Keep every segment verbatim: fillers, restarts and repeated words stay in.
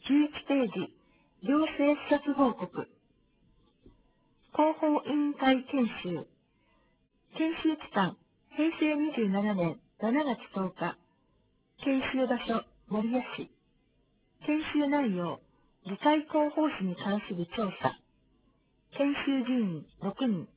じゅういちページ、行政視察報告。広報委員会研修。研修期間、へいせいにじゅうななねんしちがつとおか。研修場所、守谷市。研修内容、議会広報誌に関する調査。研修人員ろくにん。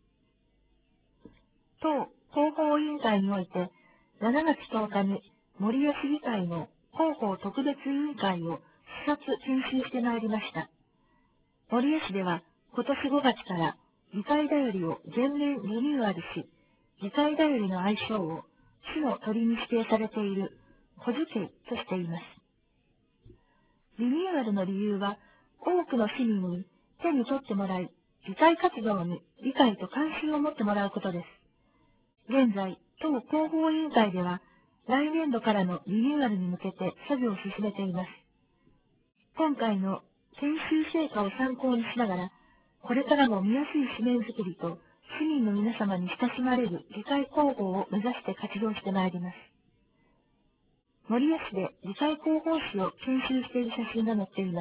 当広報委員会において、しちがつとおかに守谷市議会の広報特別委員会を視察研修してまいりました。守谷市では今年ごがつから議会だよりを全面リニューアルし、議会だよりの愛称を市の鳥に指定されている小樹慶としています。リニューアルの理由は、多くの市民に手に取ってもらい、議会活動に理解と関心を持ってもらうことです。現在、当広報委員会では、来年度からのリニューアルに向けて作業を進めています。今回の研修成果を参考にしながら、これからも見やすい紙面作りと市民の皆様に親しまれる議会広報を目指して活動してまいります。守谷市で議会広報誌を研修している写真が載っています。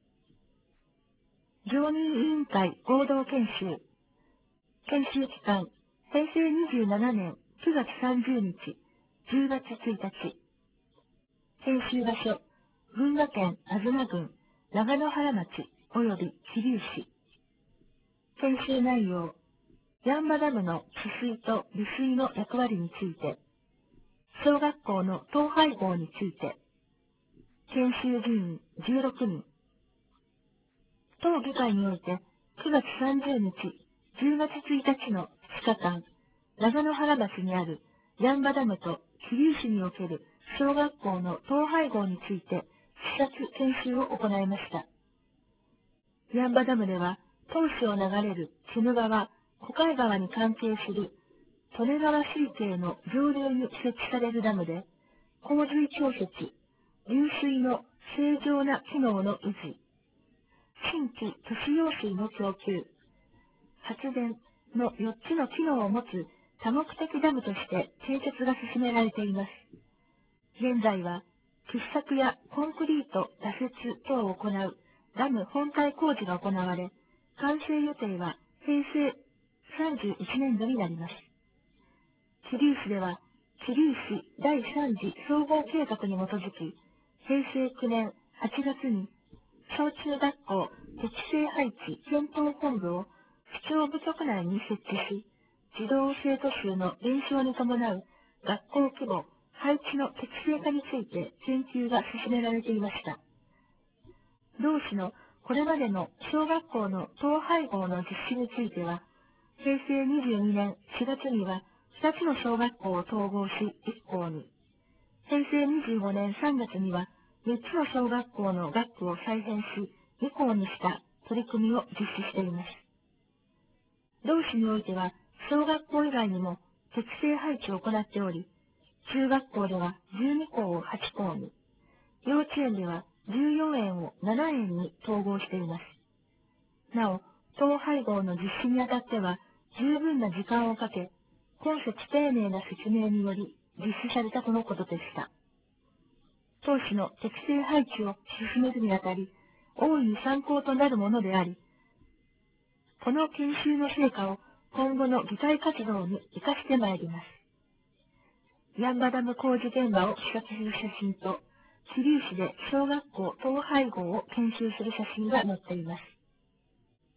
常任委員会合同研修。研修期間、へいせいにじゅうななねんくがつさんじゅうにち、じゅうがつついたち。研修場所、群馬県東郡長野原町及び桐生市。研修内容、八ッ場ダムの治水と利水の役割について、小学校の統廃合について、研修人員じゅうろくにん。当議会においてくがつさんじゅうにち、じゅうがつついたちのふつかかん、長野原町にある八ッ場ダムと桐生市における小学校の統廃合について視察研修を行いました。八ッ場ダムでは、当市を流れる鬼怒川、小貝川に関係する利根川水系の上流に設置されるダムで、洪水調節、流水の正常な機能の維持、新規都市用水の供給、発電のよっつの機能を持つ多目的ダムとして建設が進められています。現在は、掘削やコンクリート、打設等を行うダム本体工事が行われ、完成予定はへいせいさんじゅういちねんどになります。桐生市では、桐生市だいさん次総合計画に基づき、へいせいきゅうねんはちがつに、小中学校適正配置検討本部を市長部局内に設置し、児童生徒数の減少に伴う学校規模、配置の適正化について研究が進められていました。同市のこれまでの小学校の統廃合の実施については、へいせいにじゅうにねんしがつにはふたつの小学校を統合しいっこうに、へいせいにじゅうごねんさんがつにはみっつの小学校の学区を再編しにこうにした取り組みを実施しています。同市においては小学校以外にも適正配置を行っており、中学校ではじゅうにこうをはちこうに、幼稚園ではじゅうよんえんをななえんに統合しています。なお、統廃合の実施にあたっては、十分な時間をかけ、今節丁寧な説明により実施されたとのことでした。当市の適正配置を進めるにあたり、大いに参考となるものであり、この研修の成果を今後の議会活動に生かしてまいります。八ッ場ダム工事現場を視察する写真と、桐生市で小学校統廃合を研修する写真が載っています。